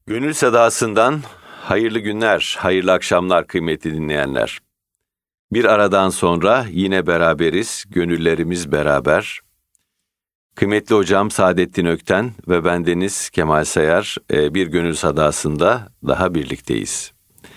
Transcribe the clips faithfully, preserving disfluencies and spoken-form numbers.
Gönül Sedası'ndan hayırlı günler, hayırlı akşamlar kıymetli dinleyenler. Bir aradan sonra yine beraberiz, gönüllerimiz beraber. Kıymetli hocam Saadettin Ökten ve bendeniz Kemal Sayar bir Gönül Sedası'nda daha birlikteyiz.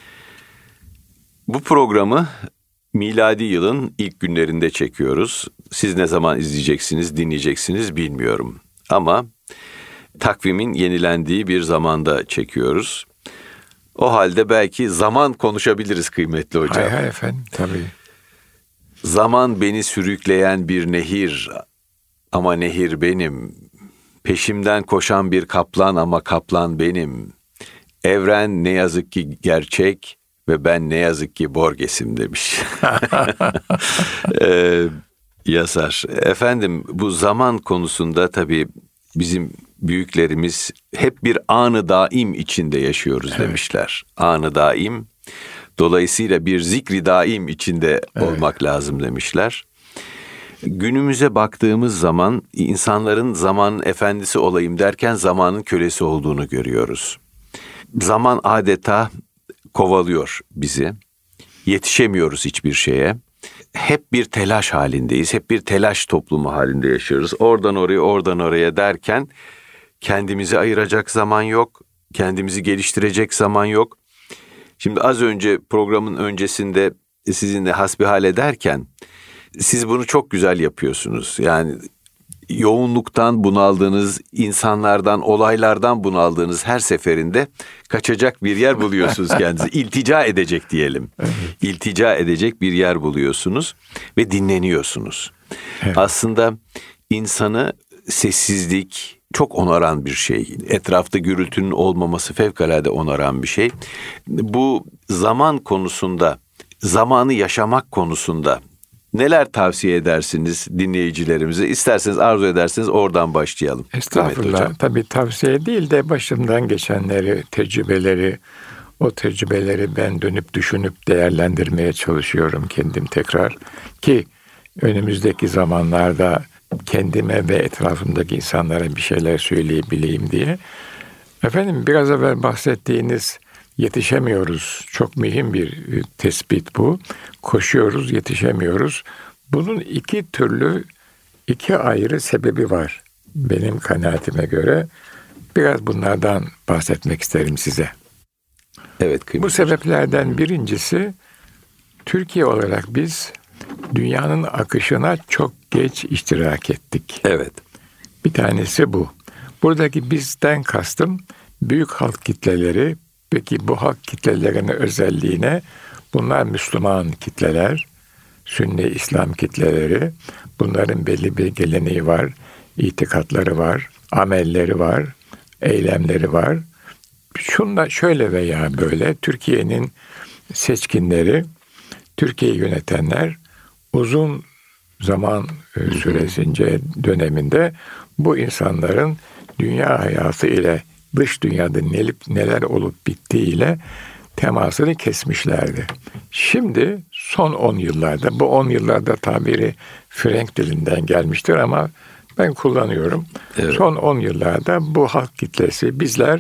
Bu programı miladi yılın ilk günlerinde çekiyoruz. Siz ne zaman izleyeceksiniz, dinleyeceksiniz bilmiyorum. Ama takvimin yenilendiği bir zamanda çekiyoruz. O halde belki zaman konuşabiliriz kıymetli hocam. Hay hay efendim, tabii. Zaman beni sürükleyen bir nehir ama nehir benim. Peşimden koşan bir kaplan ama kaplan benim. Evren ne yazık ki gerçek ve ben ne yazık ki Borges'im demiş. ee, Yazar. Efendim bu zaman konusunda tabii bizim büyüklerimiz hep bir anı daim içinde yaşıyoruz evet. demişler. Anı daim. Dolayısıyla bir zikri daim içinde evet. olmak lazım demişler. Günümüze baktığımız zaman insanların zamanın efendisi olayım derken zamanın kölesi olduğunu görüyoruz. Zaman adeta kovalıyor bizi. Yetişemiyoruz hiçbir şeye. Hep bir telaş halindeyiz. Hep bir telaş toplumu halinde yaşıyoruz. Oradan oraya, oradan oraya derken kendimizi ayıracak zaman yok. Kendimizi geliştirecek zaman yok. Şimdi az önce programın öncesinde sizinle hasbihal ederken siz bunu çok güzel yapıyorsunuz. Yani yoğunluktan bunaldığınız, insanlardan, olaylardan bunaldığınız her seferinde kaçacak bir yer buluyorsunuz kendinize. İltica edecek diyelim. Evet. İltica edecek bir yer buluyorsunuz ve dinleniyorsunuz. Evet. Aslında insanı sessizlik çok onaran bir şey. Etrafta gürültünün olmaması fevkalade onaran bir şey. Bu zaman konusunda, zamanı yaşamak konusunda neler tavsiye edersiniz dinleyicilerimize? İsterseniz arzu ederseniz oradan başlayalım. Estağfurullah. Tabii tavsiye değil de başımdan geçenleri, tecrübeleri, o tecrübeleri ben dönüp düşünüp değerlendirmeye çalışıyorum kendim tekrar. Ki önümüzdeki zamanlarda kendime ve etrafımdaki insanlara bir şeyler söyleyebileyim diye. Efendim biraz evvel bahsettiğiniz yetişemiyoruz. Çok mühim bir tespit bu. Koşuyoruz, yetişemiyoruz. Bunun iki türlü, iki ayrı sebebi var benim kanaatime göre. Biraz bunlardan bahsetmek isterim size. Evet, bu sebeplerden birincisi, Türkiye olarak biz dünyanın akışına çok geç iştirak ettik. Evet. Bir tanesi bu. Buradaki bizden kastım büyük halk kitleleri. Peki bu halk kitlelerinin özelliğine, bunlar Müslüman kitleler, Sünni İslam kitleleri. Bunların belli bir geleneği var, itikatları var, amelleri var, eylemleri var. Şunla şöyle veya böyle Türkiye'nin seçkinleri, Türkiye'yi yönetenler uzun zaman süresince döneminde bu insanların dünya hayatı ile dış dünyada neler olup bittiğiyle temasını kesmişlerdi. Şimdi son on yıllarda, bu on yıllarda tabiri Frank dilinden gelmiştir ama ben kullanıyorum. Evet. Son on yıllarda bu halk kitlesi, bizler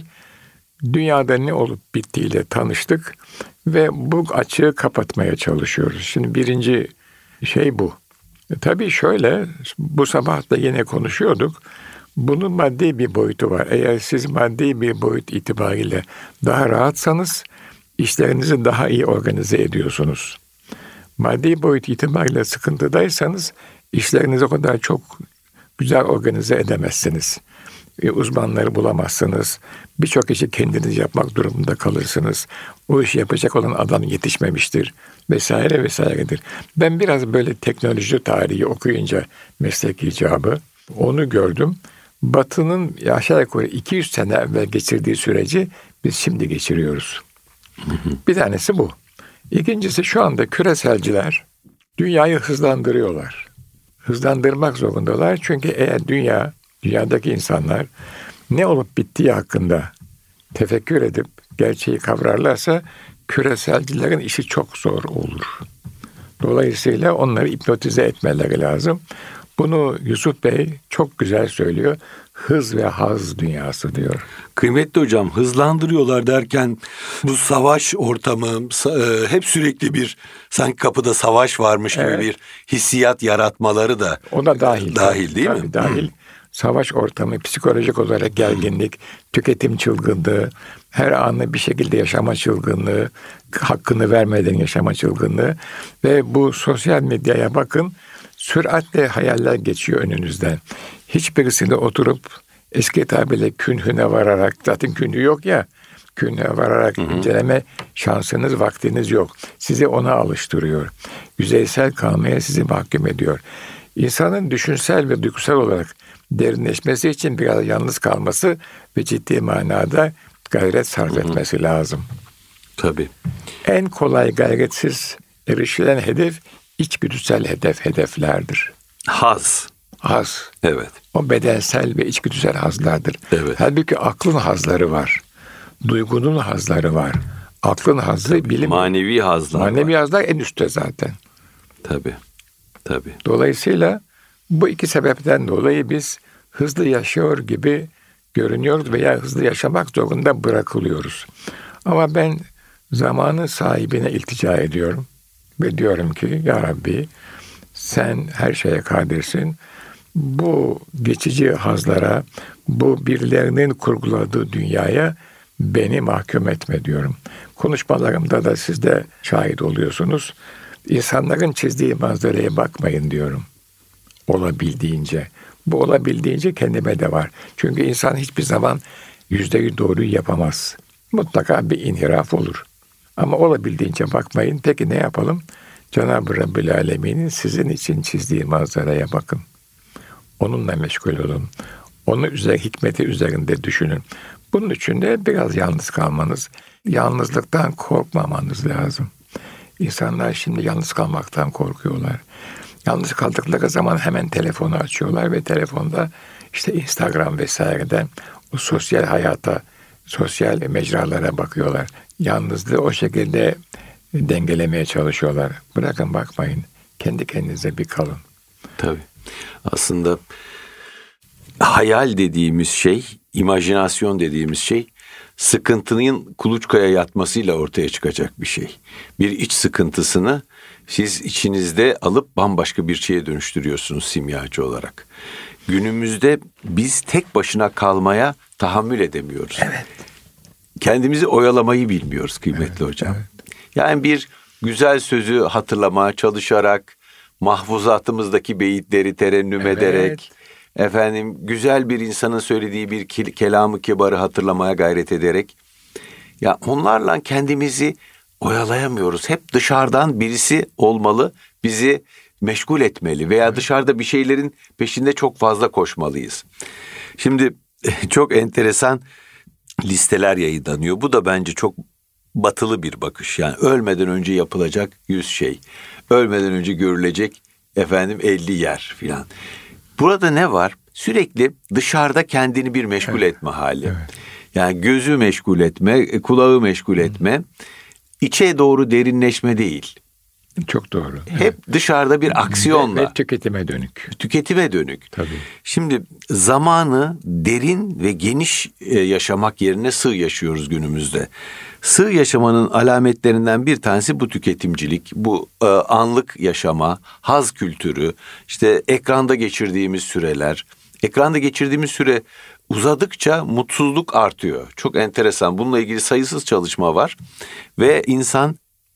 dünyada ne olup bittiğiyle tanıştık ve bu açığı kapatmaya çalışıyoruz. Şimdi birinci şey bu. E tabii şöyle, bu sabah da yine konuşuyorduk. Bunun maddi bir boyutu var. Eğer siz maddi bir boyut itibariyle daha rahatsanız, işlerinizi daha iyi organize ediyorsunuz. Maddi boyut itibariyle sıkıntıdaysanız, işlerinizi o kadar çok güzel organize edemezsiniz. E, uzmanları bulamazsınız. Birçok işi kendiniz yapmak durumunda kalırsınız. O işi yapacak olan adam yetişmemiştir. Vesaire vesairedir. Ben biraz böyle teknoloji tarihi okuyunca meslek icabı onu gördüm. Batı'nın aşağı yukarı iki yüz sene evvel geçirdiği süreci biz şimdi geçiriyoruz. Bir tanesi bu. İkincisi, şu anda küreselciler dünyayı hızlandırıyorlar. Hızlandırmak zorundalar. Çünkü eğer dünya, dünyadaki insanlar ne olup bittiği hakkında tefekkür edip gerçeği kavrarlarsa küreselcilerin işi çok zor olur. Dolayısıyla onları hipnotize etmeleri lazım. Bunu Yusuf Bey çok güzel söylüyor. Hız ve haz dünyası diyor. Kıymetli hocam, hızlandırıyorlar derken bu savaş ortamı e, hep sürekli bir sanki kapıda savaş varmış gibi Evet. bir hissiyat yaratmaları da O da dahil. dahil değil Tabii, mi? Dahil. Savaş ortamı, psikolojik olarak gerginlik, tüketim çılgınlığı, her anı bir şekilde yaşama çılgınlığı, hakkını vermeden yaşama çılgınlığı ve bu sosyal medyaya bakın, süratle hayaller geçiyor önünüzden. Hiçbirisini oturup eski tabirle künhüne vararak, zaten künhü yok ya, künhüne vararak inceleme şansınız, vaktiniz yok. Sizi ona alıştırıyor. Yüzeysel kalmaya sizi mahkum ediyor. İnsanın düşünsel ve duygusal olarak derinleşmesi için biraz yalnız kalması ve ciddi manada gayret sarf etmesi lazım. Tabii. En kolay gayretsiz erişilen hedef içgüdüsel hedef hedeflerdir. Haz. Haz. Evet. O bedensel ve içgüdüsel hazlardır. Evet. Halbuki aklın hazları var. Duygunun hazları var. Aklın hazzı bilim. Manevi hazlar Manevi var. hazlar en üstte zaten. Tabii. Tabii. Dolayısıyla bu iki sebepten dolayı biz hızlı yaşıyor gibi görünüyoruz veya hızlı yaşamak zorunda bırakılıyoruz. Ama ben zamanın sahibine iltica ediyorum ve diyorum ki ya Rabbi sen her şeye kadirsin. Bu geçici hazlara, bu birilerinin kurguladığı dünyaya beni mahkum etme diyorum. Konuşmalarımda da siz de şahit oluyorsunuz. İnsanların çizdiği manzaraya bakmayın diyorum. Olabildiğince. Bu olabildiğince kendime de var. Çünkü insan hiçbir zaman yüzdeyi doğruyu yapamaz. Mutlaka bir inhiraf olur. Ama olabildiğince bakmayın. Peki ne yapalım? Cenab-ı Rabbül Alemin'in sizin için çizdiği manzaraya bakın. Onunla meşgul olun. Onun üzerine, hikmeti üzerinde düşünün. Bunun için de biraz yalnız kalmanız, yalnızlıktan korkmamanız lazım. İnsanlar şimdi yalnız kalmaktan korkuyorlar. Yalnız kaldıkları zaman hemen telefonu açıyorlar ve telefonda işte Instagram vesaireden o sosyal hayata, sosyal mecralara bakıyorlar. Yalnızlığı o şekilde dengelemeye çalışıyorlar. Bırakın bakmayın. Kendi kendinize bir kalın. Tabii. Aslında hayal dediğimiz şey, imajinasyon dediğimiz şey sıkıntının kuluçkaya yatmasıyla ortaya çıkacak bir şey. Bir iç sıkıntısını siz içinizde alıp bambaşka bir şeye dönüştürüyorsunuz simyacı olarak. Günümüzde biz tek başına kalmaya tahammül edemiyoruz. Evet. Kendimizi oyalamayı bilmiyoruz kıymetli Evet, hocam. evet. Yani bir güzel sözü hatırlamaya çalışarak, mahfuzatımızdaki beyitleri terennüm Evet. ederek, efendim güzel bir insanın söylediği bir ke- kelamı kibarı hatırlamaya gayret ederek, ya onlarla kendimizi oyalayamıyoruz. Hep dışarıdan birisi olmalı, bizi meşgul etmeli veya dışarıda bir şeylerin peşinde çok fazla koşmalıyız. Şimdi çok enteresan listeler yayınlanıyor. Bu da bence çok batılı bir bakış. Yani ölmeden önce yapılacak yüz şey. Ölmeden önce görülecek efendim elli yer filan. Burada ne var? Sürekli dışarıda kendini bir meşgul Evet. etme hali. Evet. Yani gözü meşgul etme, kulağı meşgul etme. İçe doğru derinleşme değil. Çok doğru. Hep dışarıda bir aksiyonla. Ve, ve tüketime dönük. Tüketime dönük. Tabii. Şimdi zamanı derin ve geniş e, yaşamak yerine sığ yaşıyoruz günümüzde. Sığ yaşamanın alametlerinden bir tanesi bu tüketimcilik, bu e, anlık yaşama, haz kültürü, işte ekranda geçirdiğimiz süreler. Ekranda geçirdiğimiz süre uzadıkça mutsuzluk artıyor. Çok enteresan. Bununla ilgili sayısız çalışma var ve insan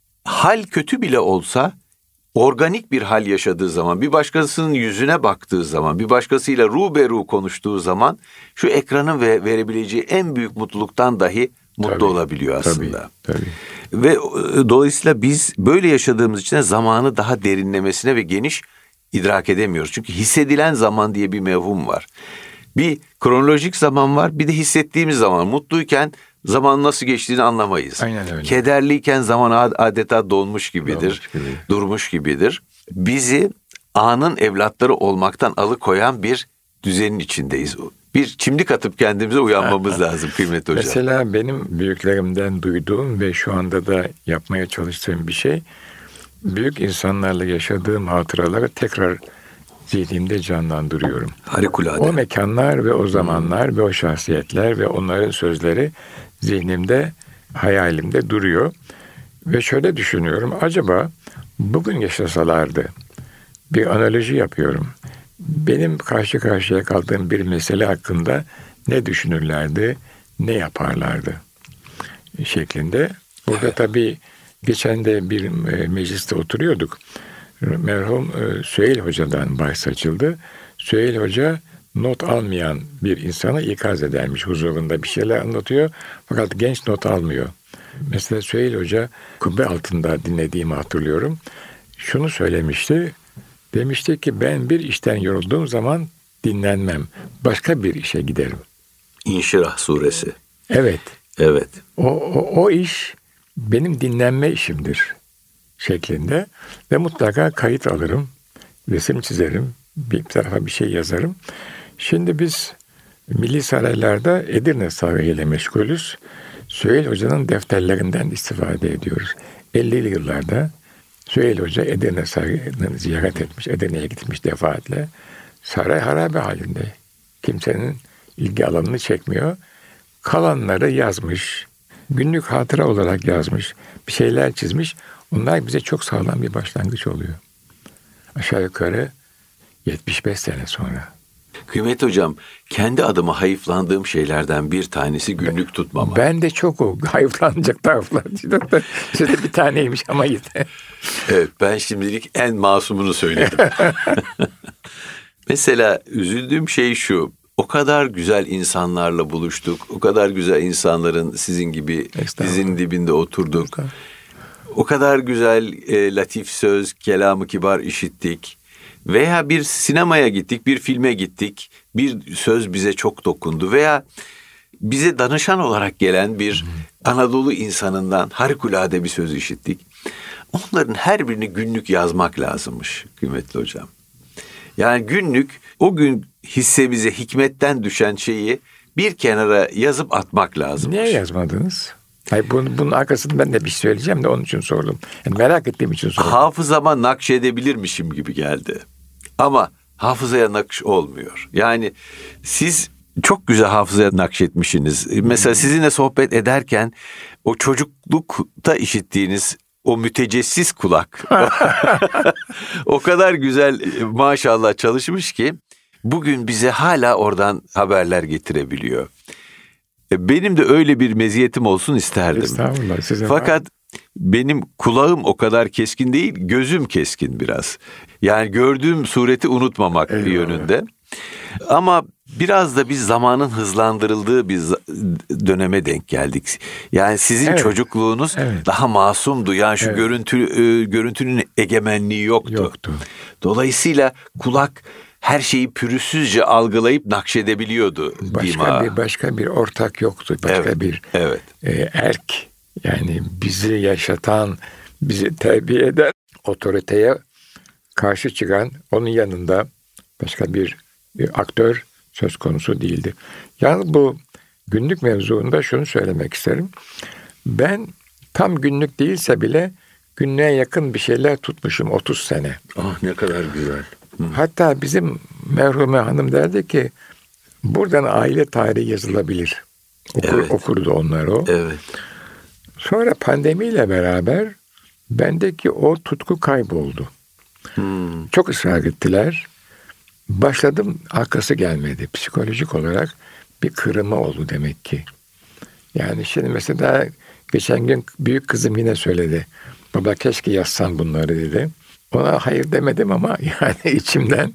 hal kötü bile olsa organik bir hal yaşadığı zaman, bir başkasının yüzüne baktığı zaman, bir başkasıyla ruberu konuştuğu zaman şu ekranın ve verebileceği en büyük mutluluktan dahi mutlu Tabii, olabiliyor aslında. Tabii, tabii. Ve e, dolayısıyla biz böyle yaşadığımız için de zamanı daha derinlemesine ve geniş idrak edemiyoruz. Çünkü hissedilen zaman diye bir mevhum var. Bir kronolojik zaman var, bir de hissettiğimiz zaman. Mutluyken zaman nasıl geçtiğini anlamayız. Aynen öyle. Kederliyken zaman adeta donmuş gibidir, Donmuş gibi. durmuş gibidir. Bizi anın evlatları olmaktan alıkoyan bir düzenin içindeyiz. Bir çimdik atıp kendimize uyanmamız lazım kıymetli hocam. Mesela benim büyüklerimden duyduğum ve şu anda da yapmaya çalıştığım bir şey, büyük insanlarla yaşadığım hatıraları tekrar zihnimde canlandırıyorum. Harikulade. O mekanlar ve o zamanlar hmm. ve o şahsiyetler ve onların sözleri zihnimde, hayalimde duruyor. Ve şöyle düşünüyorum, acaba bugün yaşasalardı, bir analoji yapıyorum. Benim karşı karşıya kaldığım bir mesele hakkında ne düşünürlerdi, ne yaparlardı şeklinde. Burada evet. Tabii geçen de bir mecliste oturuyorduk. Merhum Süheyl Hoca'dan bahs açıldı. Süheyl Hoca not almayan bir insana ikaz edermiş. Huzurunda bir şeyler anlatıyor fakat genç not almıyor. Mesela Süheyl Hoca kubbe altında dinlediğimi hatırlıyorum. Şunu söylemişti. Demişti ki ben bir işten yorulduğum zaman dinlenmem. Başka bir işe giderim. İnşirah suresi. Evet. Evet. O, o, o iş benim dinlenme işimdir şeklinde ve mutlaka kayıt alırım. Resim çizerim. Bir tarafa bir şey yazarım. Şimdi biz Milli Saraylar'da Edirne Sarayı ile meşgulüz. Süheyl Hoca'nın defterlerinden istifade ediyoruz. ellili yıllarda Süheyl Hoca Edirne Sarayı'nı ziyaret etmiş. Edirne'ye gitmiş defaatle. Saray harabe halinde. Kimsenin ilgi alanını çekmiyor. Kalanları yazmış. Günlük hatıra olarak yazmış. Bir şeyler çizmiş. Onlar bize çok sağlam bir başlangıç oluyor. Aşağı yukarı yetmiş beş sene sonra. Kıymetli hocam, kendi adıma hayıflandığım şeylerden bir tanesi günlük ben, tutmama. Ben de çok o hayıflanacak taraflar. İşte bir taneymiş ama yeter. Evet, ben şimdilik en masumunu söyledim. Mesela üzüldüğüm şey şu. O kadar güzel insanlarla buluştuk. O kadar güzel insanların sizin gibi dizinin dibinde oturduk. O kadar güzel e, latif söz, kelamı kibar işittik. Veya bir sinemaya gittik, bir filme gittik. Bir söz bize çok dokundu. Veya bize danışan olarak gelen bir Anadolu insanından harikulade bir söz işittik. Onların her birini günlük yazmak lazımmış kıymetli hocam. Yani günlük o gün hissemize hikmetten düşen şeyi bir kenara yazıp atmak lazımmış. Niye yazmadınız? Hayır, bunun, bunun arkasını ben de bir şey söyleyeceğim de onun için sordum. Yani merak ettiğim için sordum. Hafızama nakşedebilirmişim gibi geldi. Ama hafızaya nakş olmuyor. Yani siz çok güzel hafızaya nakşetmişsiniz. Mesela sizinle sohbet ederken o çocuklukta işittiğiniz o mütecessis kulak o kadar güzel maşallah çalışmış ki bugün bize hala oradan haberler getirebiliyor. Benim de öyle bir meziyetim olsun isterdim. Estağfurullah, size fakat var. Benim kulağım o kadar keskin değil, gözüm keskin biraz. Yani gördüğüm sureti unutmamak Eyvallah. Yönünde. Ama biraz da biz zamanın hızlandırıldığı bir döneme denk geldik. Yani sizin evet. çocukluğunuz evet. daha masumdu. Yani şu evet. görüntü görüntünün egemenliği yoktu. Yoktu. Dolayısıyla kulak her şeyi pürüzsüzce algılayıp nakşedebiliyordu. Başka bir başka bir ortak yoktu. Başka evet. bir evet. E, erk, yani bizi yaşatan, bizi terbiye eden otoriteye karşı çıkan, onun yanında başka bir, bir aktör söz konusu değildi. Yalnız bu günlük mevzuunda şunu söylemek isterim. Ben tam günlük değilse bile günlüğe yakın bir şeyler tutmuşum otuz sene. Ah ne kadar güzel. Hı. Hatta bizim merhume hanım derdi ki buradan aile tarihi yazılabilir. Okur, evet. Okurdu onlar o. Evet. Sonra pandemiyle beraber bendeki o tutku kayboldu. Hmm. Çok ısrar ettiler. Başladım, arkası gelmedi. Psikolojik olarak bir kırılma oldu demek ki. Yani şimdi mesela geçen gün büyük kızım yine söyledi. Baba keşke yazsan bunları dedi. Ona hayır demedim ama yani içimden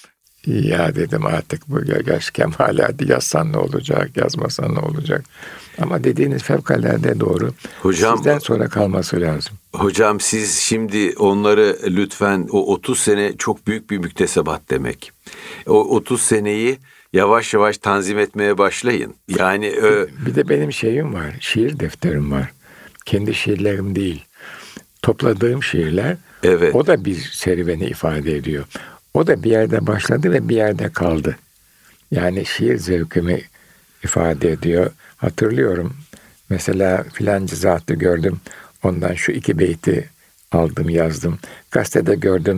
ya dedim artık bu yaş kemal, hadi yazsan ne olacak, yazmasan ne olacak. Ama dediğiniz fevkalade doğru. Hocam, sizden sonra kalması lazım. Hocam siz şimdi onları lütfen o otuz sene çok büyük bir müktesebat demek. O otuz seneyi yavaş yavaş tanzim etmeye başlayın. Yani ö... bir de benim şeyim var. Şiir defterim var. Kendi şiirlerim değil. Topladığım şiirler. Evet. O da bir serüveni ifade ediyor. O da bir yerde başladı ve bir yerde kaldı. Yani şiir zevkimi ifade ediyor. Hatırlıyorum. Mesela filancı zatı gördüm. Ondan şu iki beyti aldım, yazdım. Gazetede gördüm.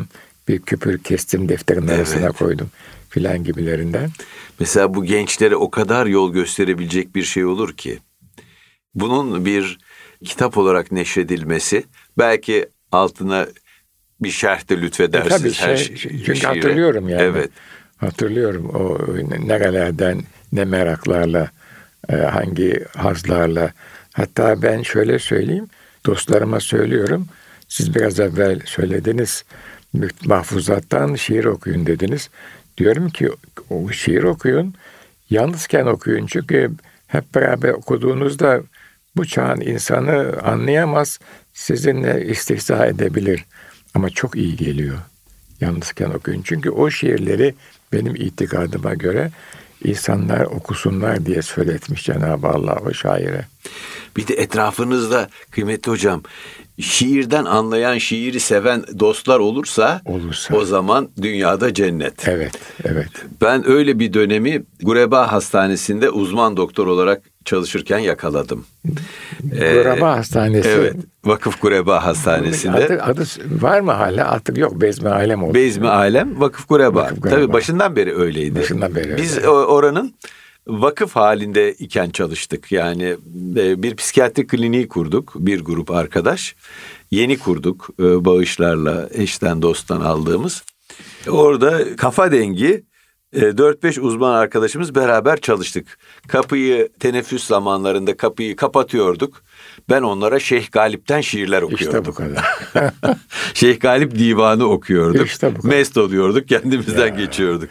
bir küpür kestim defterin Evet. arasına koydum filan gibilerinden. Mesela bu gençlere o kadar yol gösterebilecek bir şey olur ki, bunun bir kitap olarak neşredilmesi, belki altına bir şerh de lütfedersiniz. E, tabii her şey, şi- çünkü şiire. hatırlıyorum yani. Evet. Hatırlıyorum o nerelerden, ne meraklarla, e, hangi hazlarla. Hatta ben şöyle söyleyeyim, dostlarıma söylüyorum. Siz biraz evvel söylediniz, mahfuzattan şiir okuyun dediniz. Diyorum ki o şiir okuyun, yalnızken okuyun. Çünkü hep beraber okuduğunuzda bu çağın insanı anlayamaz, sizinle istihza edebilir. Ama çok iyi geliyor yalnızken okuyun. Çünkü o şiirleri benim itikadıma göre insanlar okusunlar diye söyletmiş Cenab-ı Allah o şaire. Bir de etrafınızda kıymetli hocam, şiirden anlayan, şiiri seven dostlar olursa, Olursa. o zaman dünyada cennet. Evet, evet. Ben öyle bir dönemi Gureba Hastanesi'nde uzman doktor olarak çalışırken yakaladım. Gureba Hastanesi. Evet, Vakıf Gureba Hastanesi'nde. Adı, adı var mı hala? Artık yok. Bezmi Alem oldu. Bezmi Alem, Vakıf Gureba. Vakıf Gureba. Tabii başından beri öyleydi. Başından beri öyle. Biz oranın vakıf halinde iken çalıştık. Yani bir psikiyatri kliniği kurduk, bir grup arkadaş. Yeni kurduk, bağışlarla, eşten dosttan aldığımız. Orada kafa dengi dört beş uzman arkadaşımız beraber çalıştık. Kapıyı teneffüs zamanlarında kapıyı kapatıyorduk. Ben onlara Şeyh Galip'ten şiirler okuyordum. İşte bu kadar. Şeyh Galip divanı okuyorduk. İşte bu kadar. Mest oluyorduk, kendimizden ya. geçiyorduk.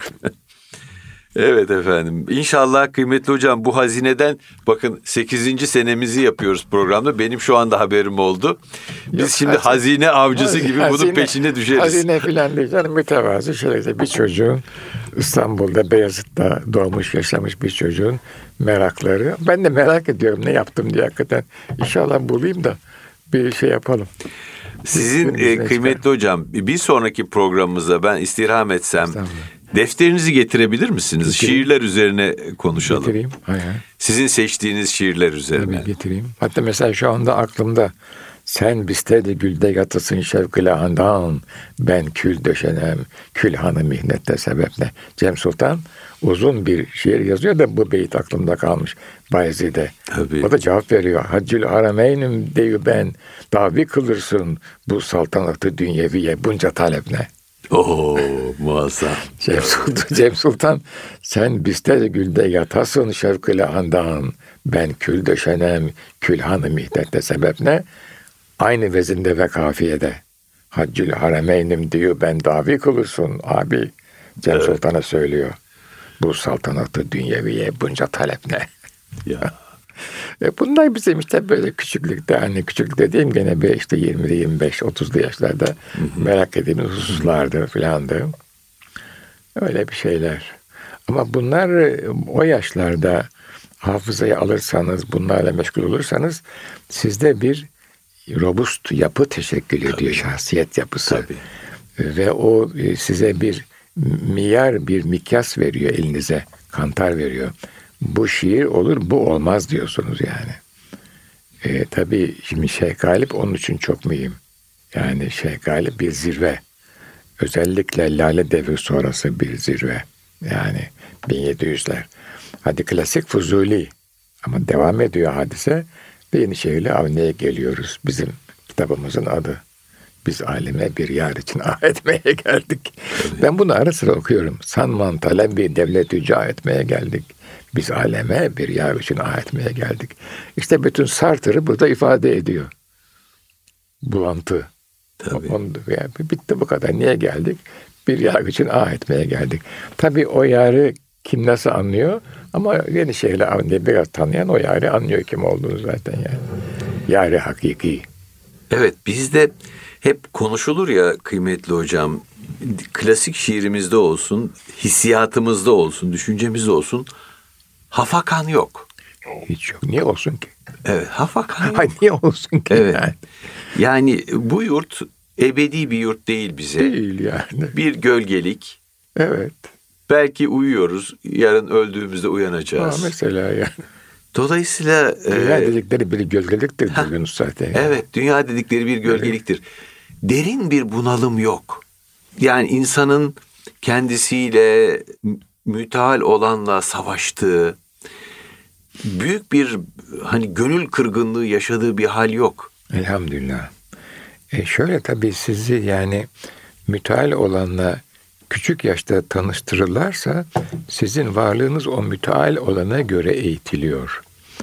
Evet efendim. İnşallah kıymetli hocam bu hazineden, bakın sekizinci senemizi yapıyoruz programda. Benim şu anda haberim oldu. Biz Yok, şimdi hazine, hazine avcısı hazine, gibi bunun hazine, peşine düşeriz. Hazine filan değil canım, mütevazı şöyle bir çocuğun, İstanbul'da Beyazıt'ta doğmuş yaşamış bir çocuğun merakları. Ben de merak ediyorum ne yaptım diye hakikaten. İnşallah bulayım da bir şey yapalım. Sizin e, kıymetli çıkar. hocam bir sonraki programımızda ben istirham etsem defterinizi getirebilir misiniz? Getireyim. Şiirler üzerine konuşalım. Getireyim. Hayır. Sizin seçtiğiniz şiirler üzerine. Tabii getireyim. Hatta mesela şu anda aklımda sen bistede gülde yatasın şevkile andan, ben kül döşenem, külhanı mihnette sebeple. Cem Sultan uzun bir şiir yazıyor da bu beyit aklımda kalmış Bayezid'e. O da cevap veriyor. Haccül harameynim deyü ben, davi kılırsın bu saltanatı dünyeviye bunca talep ne? Oo muazzam. Cem Sultan, Cem Sultan sen biste gülde yatasın şevkile andan, ben kül döşenem, külhanı mihnette sebep ne? Aynı vezinde ve kafiyede. Haccül harameynim diyor ben davi kılırsın abi. Cem evet. Sultan'a söylüyor. Bu saltanatı dünyeviye bunca talep ne? Ya. e bunlar bizim işte böyle küçüklükte, hani küçük dediğim gene bir işte yirmi, yirmi beş, otuzlu yaşlarda hı hı. merak ettiğimiz hususlardı filandı. Öyle bir şeyler. Ama bunlar o yaşlarda hafızayı alırsanız, bunlarla meşgul olursanız sizde bir robust yapı teşekkül ediyor. Tabii. Şahsiyet yapısı. Tabii. Ve o size bir miyar, bir mikyas veriyor elinize. Kantar veriyor. Bu şiir olur, bu olmaz diyorsunuz yani. E, tabii şimdi Şeyh Galip onun için çok mühim. Yani Şeyh Galip bir zirve. Özellikle Lale Devri sonrası bir zirve. Yani bin yedi yüzler. Hadi klasik Fuzuli. Ama devam ediyor hadise. Ve Yenişehirli Avni'ye geliyoruz. Bizim kitabımızın adı. Biz aleme bir yar için ah etmeye geldik. Evet. Ben bunu ara sıra okuyorum. Sanman talep bir devlet-i cah etmeye geldik. Biz aleme bir yar için ah etmeye geldik. İşte bütün Sartre'ı burada ifade ediyor. Bulantı. Tabii. Onu, yani bitti bu kadar. Niye geldik? Bir yar için ah etmeye geldik. Tabii o yarı kim nasıl anlıyor? Ama Yenişehirli Avni'yi biraz tanıyan o yarı anlıyor kim olduğunu zaten yani. Yarı hakiki. Evet, bizde hep konuşulur ya kıymetli hocam, klasik şiirimizde olsun, hissiyatımızda olsun, düşüncemizde olsun, hafakan yok. Hiç yok. Niye olsun ki? Evet, hafakan yok. Ay, niye olsun ki? Evet. Yani? Yani bu yurt ebedi bir yurt değil bize. Değil yani. Bir gölgelik. Evet. Belki uyuyoruz, yarın öldüğümüzde uyanacağız. Ha, mesela yani. Dolayısıyla... Dünya e, dedikleri bir gölgeliktir diyorsunuz zaten. Yani. Evet, dünya dedikleri bir gölgeliktir. Evet. Derin bir bunalım yok. yani insanın kendisiyle müteal olanla savaştığı, büyük bir hani gönül kırgınlığı yaşadığı bir hal yok. Elhamdülillah. E şöyle tabii sizi yani müteal olanla küçük yaşta tanıştırırlarsa sizin varlığınız o müteal olana göre eğitiliyor.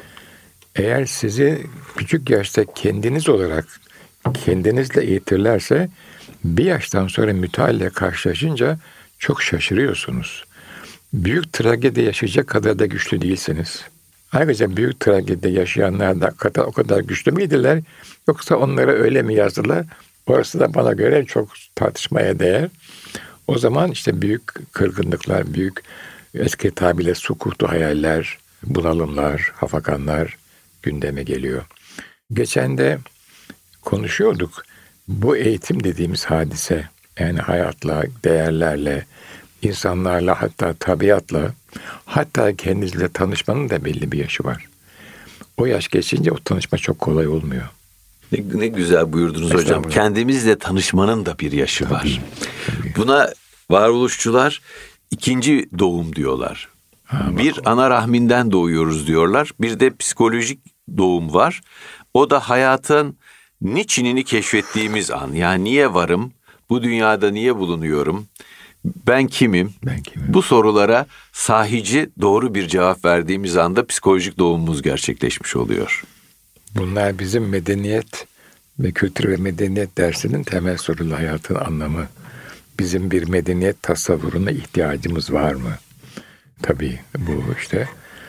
Eğer sizi küçük yaşta kendiniz olarak kendinizle eğitirlerse bir yaştan sonra mütealle karşılaşınca çok şaşırıyorsunuz. Büyük tragedi yaşayacak kadar da güçlü değilsiniz. Ayrıca büyük tragedi yaşayanlar da o kadar güçlü müydüler? Yoksa onlara öyle mi yazdılar? Orası da bana göre çok tartışmaya değer. O zaman işte büyük kırgınlıklar, büyük eski tabirle sukutu hayaller, bunalımlar, hafakanlar gündeme geliyor. Geçen de konuşuyorduk. Bu eğitim dediğimiz hadise, yani hayatla, değerlerle, insanlarla, hatta tabiatla, hatta kendinizle tanışmanın da belli bir yaşı var. O yaş geçince o tanışma çok kolay olmuyor. Ne, ne güzel buyurdunuz hocam. Kendimizle tanışmanın da bir yaşı Tabii, var. tabii. Buna varoluşçular ikinci doğum diyorlar. Ha, bir ana rahminden doğuyoruz diyorlar. Bir de psikolojik doğum var. O da hayatın niçinini keşfettiğimiz an. Yani niye varım? Bu dünyada niye bulunuyorum? Ben kimim? Ben kimim? Bu sorulara sahici doğru bir cevap verdiğimiz anda psikolojik doğumumuz gerçekleşmiş oluyor. Bunlar bizim medeniyet ve kültür ve medeniyet dersinin temel soruları, hayatın anlamı. Bizim bir medeniyet tasavvuruna ihtiyacımız var mı? Tabii bu işte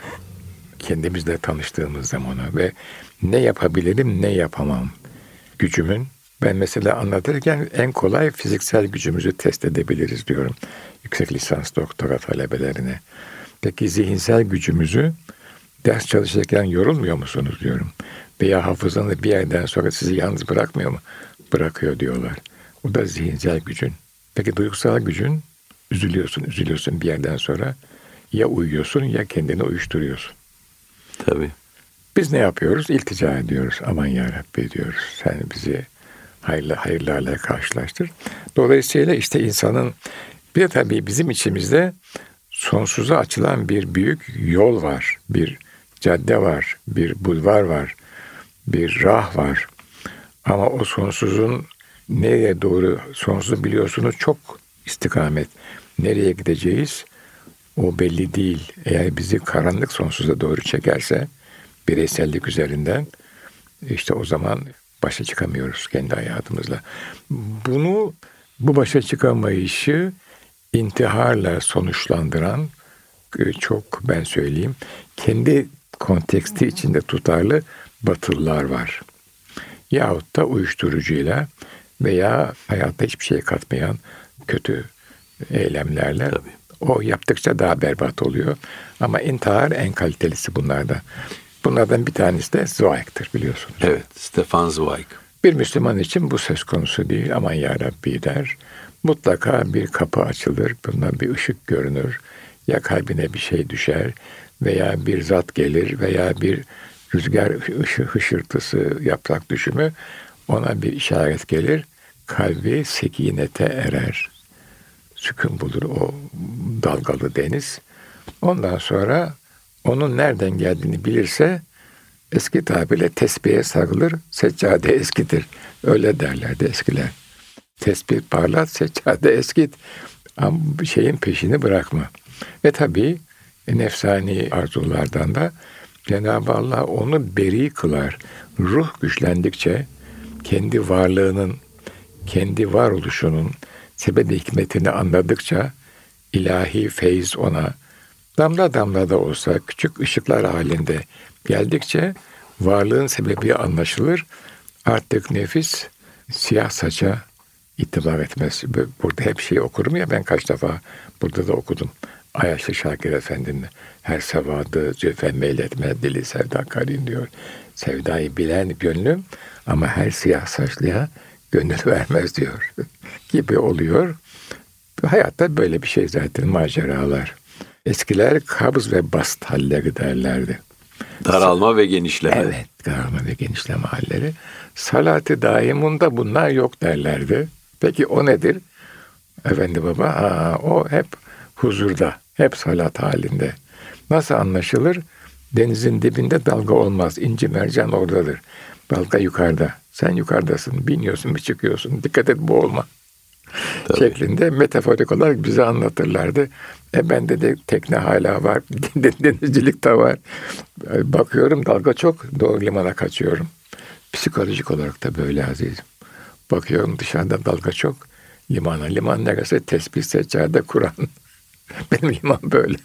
kendimizle tanıştığımız zamana ve ne yapabilirim, ne yapamam gücümün. Ben mesela anlatırken en kolay fiziksel gücümüzü test edebiliriz diyorum yüksek lisans doktora talebelerine. Peki zihinsel gücümüzü ders çalışırken yorulmuyor musunuz diyorum. Veya hafızanız bir yerden sonra sizi yalnız bırakmıyor mu? Bırakıyor diyorlar. O da zihinsel gücün. Peki duygusal gücün, üzülüyorsun, üzülüyorsun bir yerden sonra. Ya uyuyorsun ya kendini uyuşturuyorsun. Tabii. Biz ne yapıyoruz? İltica ediyoruz. Aman yarabbi diyoruz. Sen bizi hayırlı hayırlarla karşılaştır. Dolayısıyla işte insanın bir de tabii bizim içimizde sonsuza açılan bir büyük yol var. Bir cadde var. Bir bulvar var. Bir rah var. Ama o sonsuzun nereye doğru, sonsuzu biliyorsunuz çok istikamet. Nereye gideceğiz? O belli değil. Eğer bizi karanlık sonsuza doğru çekerse bireysellik üzerinden işte o zaman başa çıkamıyoruz kendi hayatımızla. Bunu, bu başa çıkamayışı intiharla sonuçlandıran çok, ben söyleyeyim, kendi konteksti içinde tutarlı Batılılar var. Yahut da uyuşturucuyla veya hayatta hiçbir şey katmayan kötü eylemlerle. Tabii. O yaptıkça daha berbat oluyor. Ama intihar en kalitelisi bunlarda. Bunlardan bir tanesi de Zweig'tir biliyorsunuz. Evet, Stefan Zweig. Bir Müslüman için bu söz konusu değil. Aman yarabbi der. Mutlaka bir kapı açılır. Bundan bir ışık görünür. Ya kalbine bir şey düşer veya bir zat gelir veya bir rüzgar hışırtısı, yaprak düşümü ona bir işaret gelir. Kalbi sekinete erer. Sükun bulur o dalgalı deniz. Ondan sonra onun nereden geldiğini bilirse eski tabirle tesbihe sarılır, seccade eskitir. Öyle derlerdi eskiler. Tesbih parlat, seccade eskit. Ama şeyin peşini bırakma. Ve tabii nefsani arzulardan da Cenab-ı Allah onu beri kılar. Ruh güçlendikçe kendi varlığının, kendi varoluşunun sebep-i hikmetini anladıkça ilahi feyz ona damla damla da olsa küçük ışıklar halinde geldikçe varlığın sebebi anlaşılır. Artık nefis siyah saça itibar etmez. Burada hep şey okurum ya, ben kaç defa burada da okudum. Ayaşlı Şakir Efendi'nin her sevadı zülfe meyletme dili sevda karin diyor. Sevdayı bilen gönlüm ama her siyah saçlıya gönül vermez diyor gibi oluyor. Hayatta böyle bir şey zaten, maceralar. Eskiler kabz ve bast halleri derlerdi. Daralma ve genişleme. Evet, daralma ve genişleme halleri. Salat-ı daimunda bunlar yok derlerdi. Peki o nedir? efendi baba, aa, o hep huzurda, hep salat halinde. Nasıl anlaşılır? Denizin dibinde dalga olmaz. İnci mercan oradadır. Dalga yukarıda. Sen yukarıdasın. Biniyorsun bir çıkıyorsun. Dikkat et boğulma. Tabii. Şeklinde metaforik olarak bize anlatırlardı. E bende de tekne hala var. Denizcilik de var. Bakıyorum dalga çok. Doğru limana kaçıyorum. Psikolojik olarak da böyle azizim. Bakıyorum dışarıda dalga çok. Limana. Liman neresi? Tesbih, seccade, Kur'an. Benim liman böyle.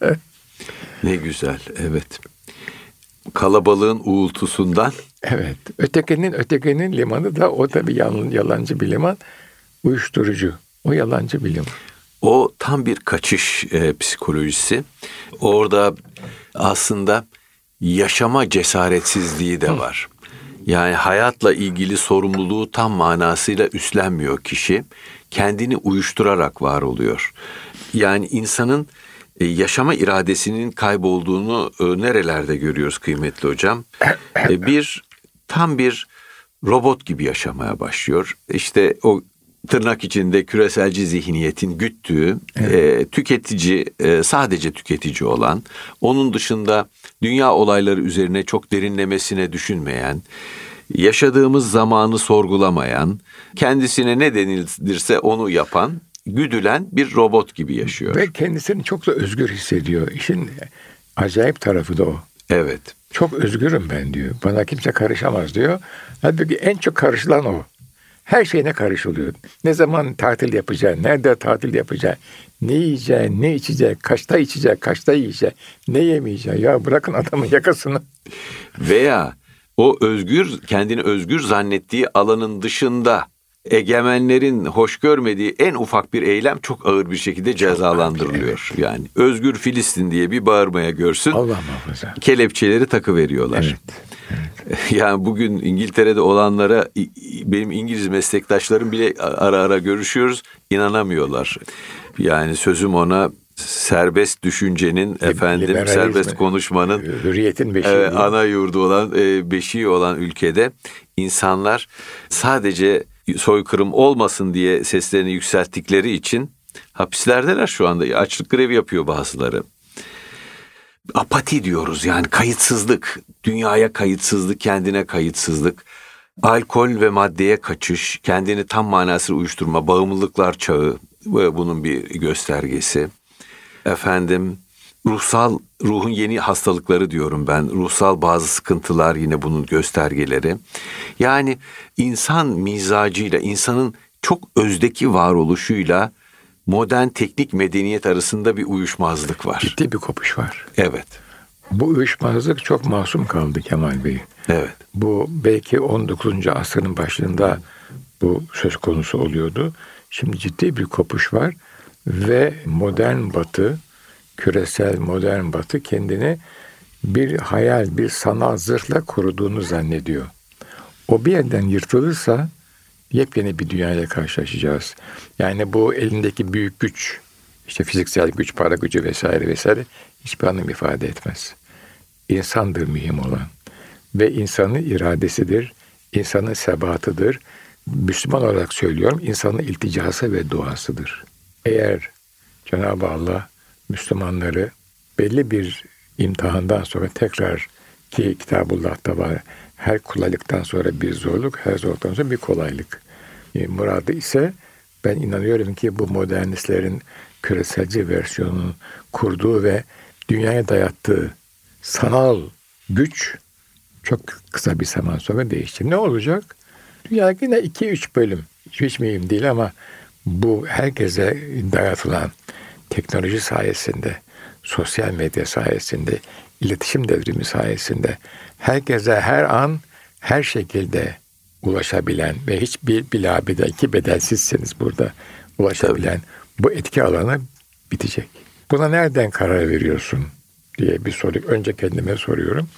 Ne güzel, evet. Kalabalığın uğultusundan. Evet. Ötekinin ötekinin limanı da o da bir yalan, yalancı bir liman. Uyuşturucu. O yalancı bir liman. O tam bir kaçış e, psikolojisi. Orada aslında yaşama cesaretsizliği de var. Yani hayatla ilgili sorumluluğu tam manasıyla üstlenmiyor kişi. Kendini uyuşturarak var oluyor. Yani insanın e, yaşama iradesinin kaybolduğunu e, nerelerde görüyoruz kıymetli hocam? E, bir tam bir robot gibi yaşamaya başlıyor. İşte o tırnak içinde küreselci zihniyetin güttüğü, evet. e, tüketici, e, sadece tüketici olan, onun dışında dünya olayları üzerine çok derinlemesine düşünmeyen, yaşadığımız zamanı sorgulamayan, kendisine ne denilirse onu yapan, güdülen bir robot gibi yaşıyor. Ve kendisini çok da özgür hissediyor. İşin acayip tarafı da o. Evet. Çok özgürüm ben diyor. Bana kimse karışamaz diyor. Halbuki en çok karışılan o. Her şeyine karışılıyor. Ne zaman tatil yapacaksın, nerede tatil yapacaksın, ne yiyeceksin, ne içeceksin, kaçta içeceksin, kaçta yiyeceksin, ne yemeyeceksin. Ya bırakın adamın yakasını. Veya o özgür, kendini özgür zannettiği alanın dışında egemenlerin hoş görmediği en ufak bir eylem çok ağır bir şekilde cezalandırılıyor. Evet. Yani özgür Filistin diye bir bağırmaya görsün. Allah muhafaza. Kelepçeleri takıveriyorlar. Evet. Evet. Yani bugün İngiltere'de olanlara benim İngiliz meslektaşlarım bile ara ara görüşüyoruz, inanamıyorlar. Yani sözüm ona serbest düşüncenin, efendim serbest konuşmanın, hürriyetin beşiği, e, ana yurdu olan, e, beşiği olan ülkede insanlar sadece soykırım olmasın diye seslerini yükselttikleri için hapislerdeler şu anda. Açlık grevi yapıyor bazıları. Apati diyoruz, yani kayıtsızlık, dünyaya kayıtsızlık, kendine kayıtsızlık, alkol ve maddeye kaçış, kendini tam manasıyla uyuşturma, bağımlılıklar çağı bunun bir göstergesi. Efendim ruhsal, ruhun yeni hastalıkları diyorum ben, ruhsal bazı sıkıntılar yine bunun göstergeleri. Yani insan mizacıyla, insanın çok özdeki varoluşuyla modern teknik medeniyet arasında bir uyuşmazlık var. Ciddi bir kopuş var. Evet. Bu uyuşmazlık çok masum kaldı Kemal Bey. Evet. Bu belki on dokuzuncu asrın başında bu söz konusu oluyordu. Şimdi ciddi bir kopuş var ve modern Batı, küresel modern Batı kendini bir hayal, bir sanal zırhla koruduğunu zannediyor. O bir yerden yırtılırsa yepyeni bir dünyayla karşılaşacağız. Yani bu elindeki büyük güç, işte fiziksel güç, para gücü vesaire vesaire hiçbir anlam ifade etmez. İnsandır mühim olan ve insanın iradesidir, insanın sebatıdır. Müslüman olarak söylüyorum, insanın ilticası ve duasıdır. Eğer Cenab-ı Allah Müslümanları belli bir imtihandan sonra tekrar, ki Kitabullah'ta var, her kolaylıktan sonra bir zorluk, her zorluktan sonra bir kolaylık e, muradı ise, ben inanıyorum ki bu modernistlerin küreselci versiyonunu kurduğu ve dünyaya dayattığı sanal güç çok kısa bir zaman sonra değişecek. Ne olacak? Dünya yine iki üç bölüm. Hiç mühim değil ama bu herkese dayatılan teknoloji sayesinde, sosyal medya sayesinde, iletişim devrimi sayesinde herkese her an her şekilde ulaşabilen ve hiçbir bilabide iki bedelsizseniz burada ulaşabilen Tabii. bu etki alanı bitecek. Buna nereden karar veriyorsun diye bir soru. Önce kendime soruyorum.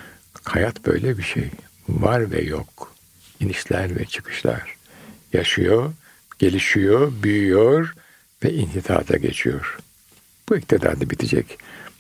Hayat böyle bir şey. Var ve yok. İnişler ve çıkışlar. Yaşıyor, gelişiyor, büyüyor ve inhitata geçiyor. Bu iktidar da bitecek.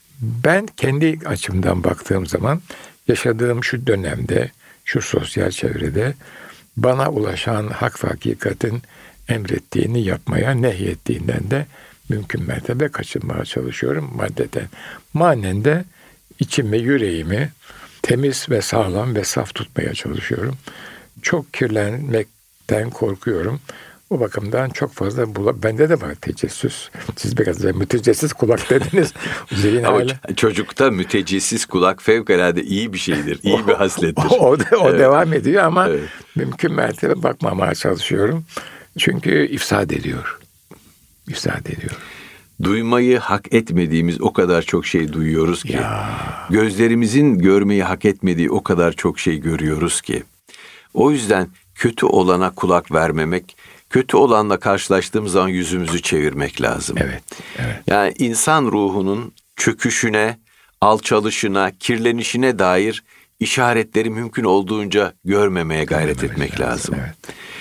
Ben kendi açımdan baktığım zaman yaşadığım şu dönemde, şu sosyal çevrede bana ulaşan hak ve hakikatin emrettiğini yapmaya, nehyettiğinden de mümkün mertebe kaçınmaya çalışıyorum maddeden. Manen de içimi, yüreğimi temiz ve sağlam ve saf tutmaya çalışıyorum. Çok kirlenmekten korkuyorum. O bakımdan çok fazla bula, bende de var tecessüs. Siz biraz da mütecessiz kulak dediniz. Ama hala. çocukta mütecessiz kulak fevkalade iyi bir şeydir, iyi bir haslettir. O, o, o Evet. devam ediyor ama Evet. mümkün mertebe bakmamaya çalışıyorum. Çünkü ifsad ediyor. İfsad ediyor. Duymayı hak etmediğimiz o kadar çok şey duyuyoruz ki. Ya. Gözlerimizin görmeyi hak etmediği o kadar çok şey görüyoruz ki. O yüzden kötü olana kulak vermemek, kötü olanla karşılaştığımız zaman yüzümüzü çevirmek lazım. Evet, evet. Yani insan ruhunun çöküşüne, alçalışına, kirlenişine dair işaretleri mümkün olduğunca görmemeye gayret Görmemek etmek lazım. Evet.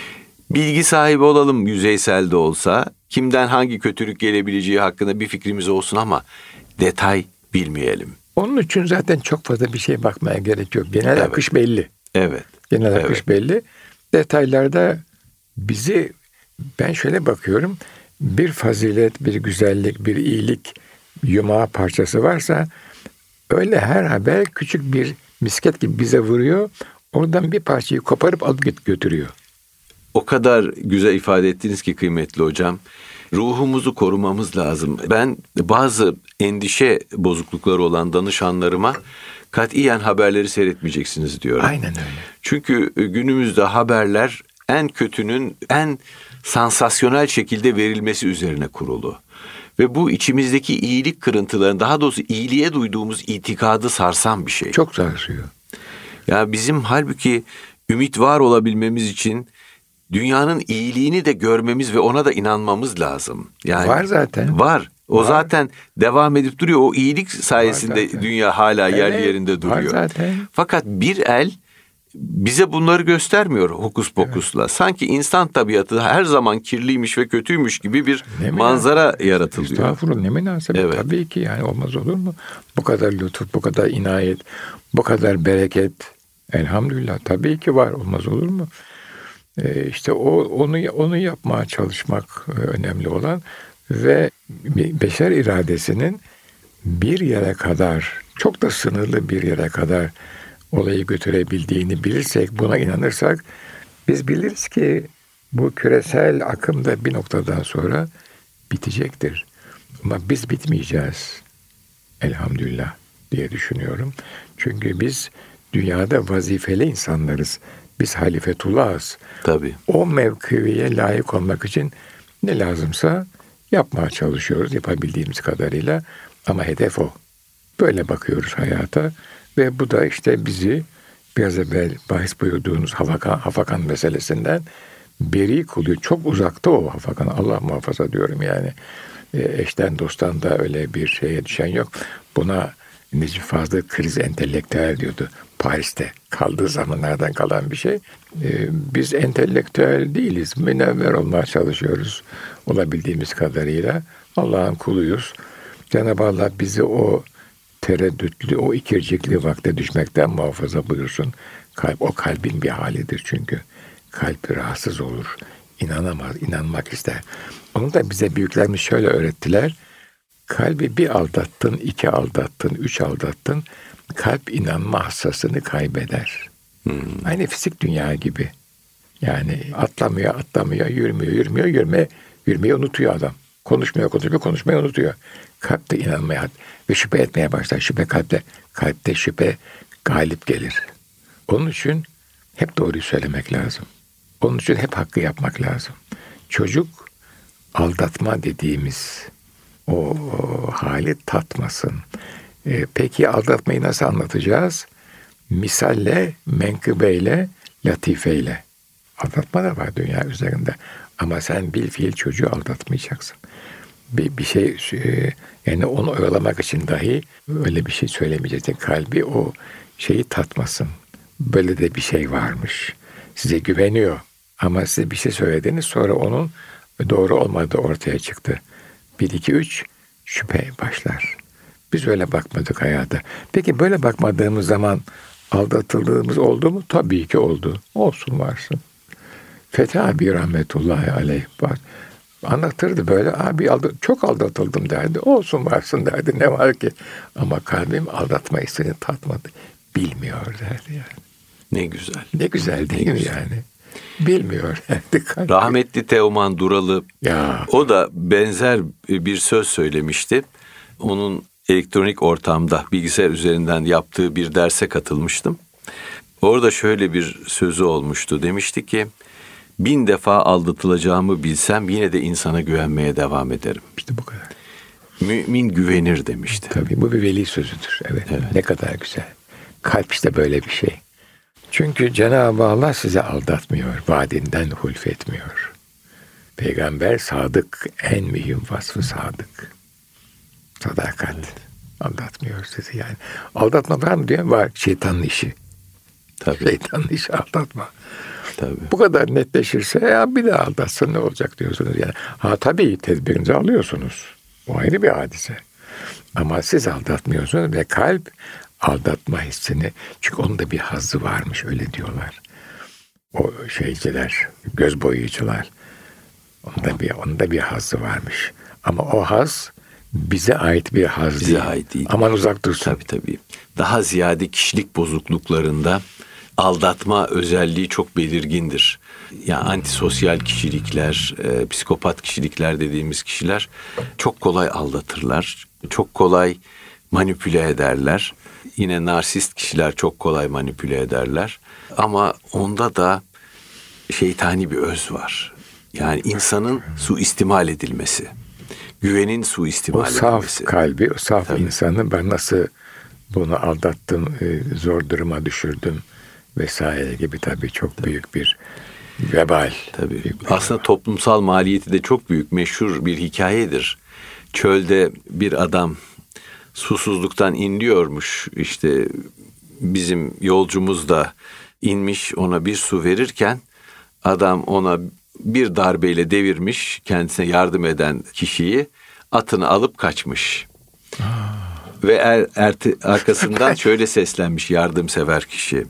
Bilgi sahibi olalım yüzeysel de olsa, kimden hangi kötülük gelebileceği hakkında bir fikrimiz olsun ama detay bilmeyelim. Onun için zaten çok fazla bir şey bakmaya gerek yok. Genel Evet. akış belli. Evet. Genel Evet. akış belli. Detaylarda bizi, ben şöyle bakıyorum, bir fazilet, bir güzellik, bir iyilik yumağı parçası varsa öyle her haber küçük bir misket gibi bize vuruyor. Oradan bir parçayı koparıp alıp git- götürüyor. O kadar güzel ifade ettiniz ki kıymetli hocam. Ruhumuzu korumamız lazım. Ben bazı endişe bozuklukları olan danışanlarıma katiyen haberleri seyretmeyeceksiniz diyorum. Aynen öyle. Çünkü günümüzde haberler en kötünün en sansasyonel şekilde verilmesi üzerine kurulu. Ve bu içimizdeki iyilik kırıntılarını, daha doğrusu iyiliğe duyduğumuz itikadı sarsan bir şey. Çok sarsıyor. Ya bizim halbuki ümit var olabilmemiz için dünyanın iyiliğini de görmemiz ve ona da inanmamız lazım. Yani Var zaten. Var. O Var. zaten devam edip duruyor. O iyilik sayesinde zaten. dünya hala yerli Evet, yerinde var duruyor. zaten. Fakat bir el bize bunları göstermiyor hokus pokusla. Sanki insan tabiatı her zaman kirliymiş ve kötüymüş gibi bir Ne manzara münasebet. yaratılıyor. Estağfurullah, ne münasebet. Evet. Tabii ki yani olmaz olur mu? Bu kadar lütuf, bu kadar inayet, bu kadar bereket. Elhamdülillah tabii ki var, olmaz olur mu? Ee, işte o onu onu yapmaya çalışmak e, önemli olan ve beşer iradesinin bir yere kadar, çok da sınırlı bir yere kadar olayı götürebildiğini bilirsek, buna inanırsak biz biliriz ki bu küresel akım da bir noktadan sonra bitecektir. Ama biz bitmeyeceğiz. Elhamdülillah diye düşünüyorum. Çünkü biz dünyada vazifeli insanlarız. Biz halifetullahız. Tabii. O mevkiye layık olmak için ne lazımsa yapmaya çalışıyoruz yapabildiğimiz kadarıyla. Ama hedef o. Böyle bakıyoruz hayata ve bu da işte bizi biraz evvel bahis buyurduğunuz hafakan, hafakan meselesinden beri kılıyor. Çok uzakta o hafakan. Allah muhafaza diyorum yani. E, eşten dosttan da öyle bir şeye düşen yok. Buna Necip Fazıl kriz entelektüel diyordu. Paris'te kaldığı zamanlardan kalan bir şey. E, biz entelektüel değiliz. Münevver olmaya çalışıyoruz olabildiğimiz kadarıyla. Allah'ın kuluyuz. Cenab-ı Allah bizi o tereddütlü, o ikircikli vakte düşmekten muhafaza buyursun. Kalp, o kalbin bir halidir çünkü. Kalp rahatsız olur. İnanamaz, inanmak ister. Onu da bize büyüklerimiz şöyle öğrettiler. Kalbi bir aldattın, iki aldattın, üç aldattın. Kalp inanma hassasını kaybeder. Hmm. Aynı fizik dünya gibi. Yani atlamıyor, atlamıyor, yürümüyor, yürümüyor, yürüme, yürümeyi unutuyor adam. Konuşmuyor, konuşmuyor, konuşmayı unutuyor. Kalpte inanmaya ve şüphe etmeye başlar. Şüphe kalpte, kalpte şüphe galip gelir. Onun için hep doğruyu söylemek lazım. Onun için hep hakkı yapmak lazım. Çocuk aldatma dediğimiz o, o hali tatmasın. Ee, peki aldatmayı nasıl anlatacağız? Misalle, menkıbeyle, latifeyle. Aldatma da var dünya üzerinde. Ama sen bil fiil çocuğu aldatmayacaksın. Bir, bir şey yani onu oyalamak için dahi öyle bir şey söylemeyeceksin. Kalbi o şeyi tatmasın. Böyle de bir şey varmış. Size güveniyor. Ama size bir şey söylediniz sonra onun doğru olmadığı ortaya çıktı. Bir, iki, üç şüphe başlar. Biz öyle bakmadık hayata. Peki böyle bakmadığımız zaman aldatıldığımız oldu mu? Tabii ki oldu. Olsun varsın. Fethi abi rahmetullahi aleyh bak anlatırdı böyle, abi aldı, çok aldatıldım derdi. Olsun varsın derdi, ne var ki? Ama kalbim aldatma hissini tatmadı. Bilmiyor derdi yani. Ne güzel. Ne güzel değil Ne mi güzel. yani? Bilmiyor derdi kalbim. Rahmetli Teoman Duralı, Ya. o da benzer bir söz söylemişti. Onun elektronik ortamda bilgisayar üzerinden yaptığı bir derse katılmıştım. Orada şöyle bir sözü olmuştu. Demişti ki, bin defa aldatılacağımı bilsem yine de insana güvenmeye devam ederim. İşte bu kadar. Mümin güvenir demişti. Tabii bu bir veli sözüdür. Evet. Evet. Ne kadar güzel. Kalp işte böyle bir şey. Çünkü Cenab-ı Allah sizi aldatmıyor. Vaadinden hulfetmiyor. Peygamber sadık. En mühim vasfı sadık. Sadakat. Evet. Aldatmıyor sizi yani. Aldatma var mı diyor? Var. Şeytanın işi. Tabii. Şeytanın işi aldatma. Tabii. Bu kadar netleşirse ya bir daha aldatsın ne olacak diyorsunuz yani. Ha tabii tedbirinizi alıyorsunuz. O ayrı bir hadise. Ama siz aldatmıyorsunuz ve kalp aldatma hissini, çünkü onun da bir hazzı varmış öyle diyorlar. O şeyciler, göz boyayıcılar. Onda bir, onda bir hazzı varmış. Ama o haz bize ait bir haz Bize değil. ait değil. Aman uzak dursun. Tabii tabii. Daha ziyade kişilik bozukluklarında aldatma özelliği çok belirgindir. Yani antisosyal kişilikler, e, psikopat kişilikler dediğimiz kişiler çok kolay aldatırlar. Çok kolay manipüle ederler. Yine narsist kişiler çok kolay manipüle ederler. Ama onda da şeytani bir öz var. Yani insanın suistimal edilmesi. Güvenin suistimal O saf edilmesi. kalbi, o saf Tabii. insanı ben nasıl bunu aldattım, e, zor duruma düşürdüm vesaire gibi tabii çok tabii. büyük bir vebal. Tabii. Büyük bir Aslında toplumsal maliyeti de çok büyük, meşhur bir hikayedir. Çölde bir adam susuzluktan inliyormuş. İşte bizim yolcumuz da inmiş, ona bir su verirken adam ona bir darbeyle devirmiş, kendisine yardım eden kişiyi, atını alıp kaçmış. Aa. Ve er, erti, arkasından şöyle seslenmiş yardımsever kişi.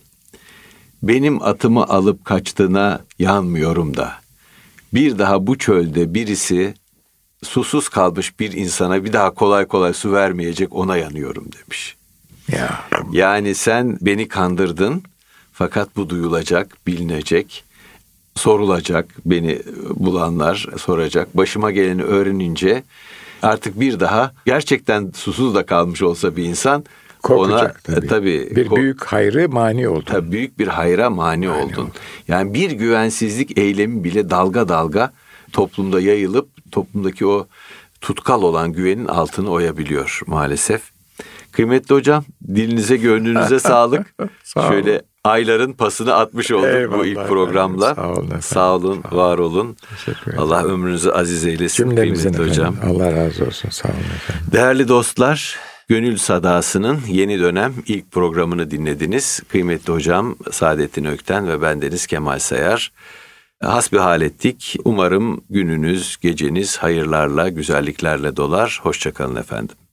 Benim atımı alıp kaçtığına yanmıyorum da bir daha bu çölde birisi susuz kalmış bir insana bir daha kolay kolay su vermeyecek, ona yanıyorum demiş. Ya. Yani sen beni kandırdın, fakat bu duyulacak, bilinecek, sorulacak, beni bulanlar soracak. Başıma geleni öğrenince artık bir daha gerçekten susuz da kalmış olsa bir insan korkacak ona tabii. tabii bir ko- büyük hayrı mani oldun. Tabii büyük bir hayra mani, mani oldun. oldun. Yani bir güvensizlik eylemi bile dalga dalga toplumda yayılıp toplumdaki o tutkal olan güvenin altını oyabiliyor maalesef. Kıymetli hocam, dilinize gönlünüze sağlık. Sağ olun. Şöyle ayların pasını atmış olduk Eyvallah, bu ilk programla. efendim. Sağ olun efendim. Sağ olun, Sağ olun. var olun. Allah ömrünüzü aziz eylesin Cümlemizin kıymetli efendim. hocam. Allah razı olsun. Sağ olun efendim. Değerli dostlar, Gönül Sadası'nın yeni dönem ilk programını dinlediniz. Kıymetli hocam Saadettin Ökten ve bendeniz Kemal Sayar. Hasbihal ettik. Umarım gününüz, geceniz hayırlarla, güzelliklerle dolar. Hoşça kalın efendim.